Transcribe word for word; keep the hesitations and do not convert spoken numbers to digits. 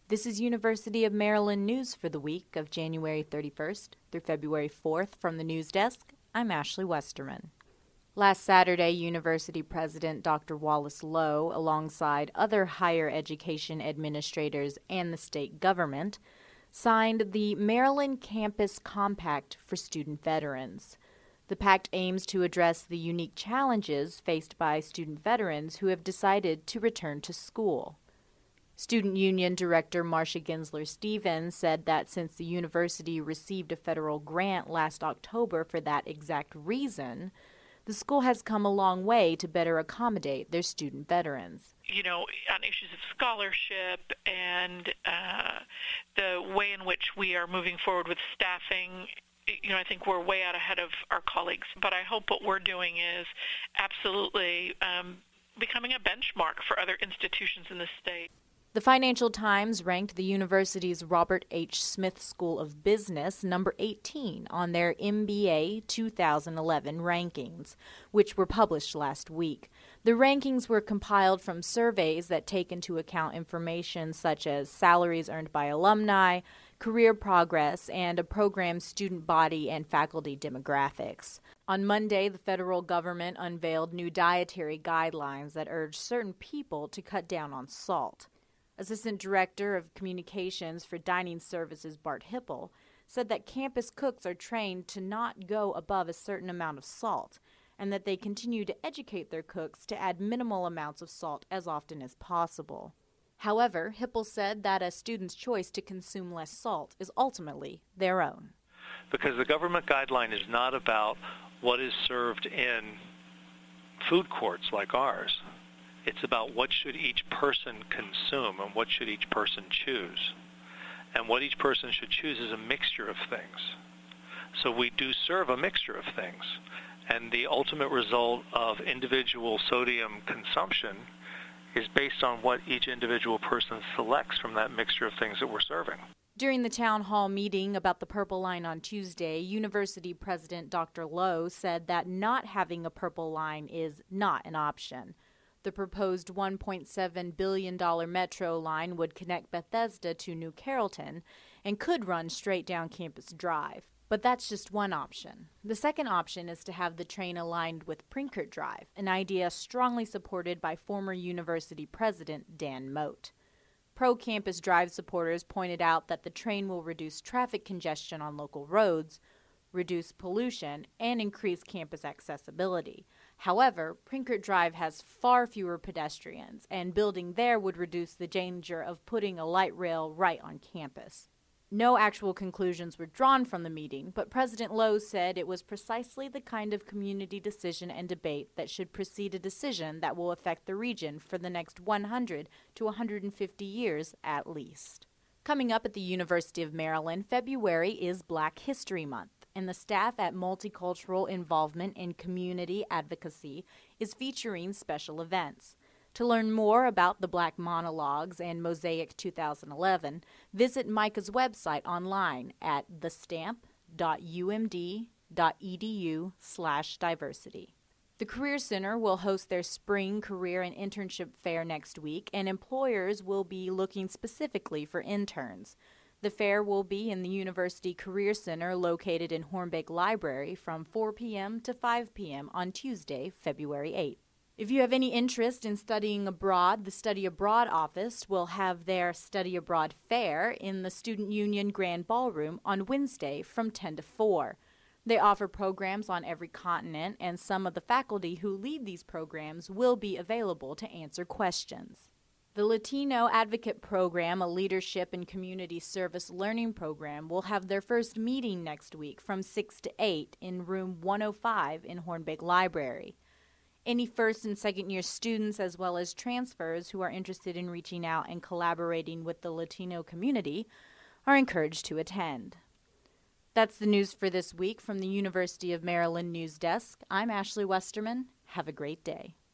This is University of Maryland News for the week of January thirty-first through February fourth. From the news desk, I'm Ashley Westerman. Last Saturday, University President Doctor Wallace Loh, alongside other higher education administrators and the state government, signed the Maryland Campus Compact for Student Veterans. The pact aims to address the unique challenges faced by student veterans who have decided to return to school. Student Union Director Marcia Ginsler Stevens said that since the university received a federal grant last October for that exact reason, the school has come a long way to better accommodate their student veterans. You know, on issues of scholarship and uh, the way in which we are moving forward with staffing, you know, I think we're way out ahead of our colleagues. But I hope what we're doing is absolutely um, becoming a benchmark for other institutions in the state. The Financial Times ranked the university's Robert H. Smith School of Business number eighteen on their M B A two thousand eleven rankings, which were published last week. The rankings were compiled from surveys that take into account information such as salaries earned by alumni, career progress, and a program's student body and faculty demographics. On Monday, the federal government unveiled new dietary guidelines that urge certain people to cut down on salt. Assistant Director of Communications for Dining Services Bart Hipple said that campus cooks are trained to not go above a certain amount of salt and that they continue to educate their cooks to add minimal amounts of salt as often as possible. However, Hipple said that a student's choice to consume less salt is ultimately their own. Because the government guideline is not about what is served in food courts like ours. It's about what should each person consume and what should each person choose. And what each person should choose is a mixture of things. So we do serve a mixture of things. And the ultimate result of individual sodium consumption is based on what each individual person selects from that mixture of things that we're serving. During the town hall meeting about the Purple Line on Tuesday, University President Doctor Loh said that not having a Purple Line is not an option. The proposed one point seven billion dollars metro line would connect Bethesda to New Carrollton and could run straight down Campus Drive. But that's just one option. The second option is to have the train aligned with Prinkert Drive, an idea strongly supported by former university president Dan Moat. Pro-Campus Drive supporters pointed out that the train will reduce traffic congestion on local roads, reduce pollution, and increase campus accessibility. However, Prinkert Drive has far fewer pedestrians, and building there would reduce the danger of putting a light rail right on campus. No actual conclusions were drawn from the meeting, but President Loh said it was precisely the kind of community decision and debate that should precede a decision that will affect the region for the next one hundred to one hundred fifty years at least. Coming up at the University of Maryland, February is Black History Month, and the staff at Multicultural Involvement in Community Advocacy is featuring special events. To learn more about the Black Monologues and Mosaic two thousand eleven, visit Micah's website online at thestamp.umd.edu slash diversity. The Career Center will host their spring career and internship fair next week, and employers will be looking specifically for interns. The fair will be in the University Career Center located in Hornbeck Library from four p.m. to five p.m. on Tuesday, February eighth. If you have any interest in studying abroad, the Study Abroad office will have their Study Abroad Fair in the Student Union Grand Ballroom on Wednesday from ten to four. They offer programs on every continent, and some of the faculty who lead these programs will be available to answer questions. The Latino Advocate Program, a leadership and community service learning program, will have their first meeting next week from six to eight in room one oh five in Hornbeck Library. Any first and second year students as well as transfers who are interested in reaching out and collaborating with the Latino community are encouraged to attend. That's the news for this week from the University of Maryland News Desk. I'm Ashley Westerman. Have a great day.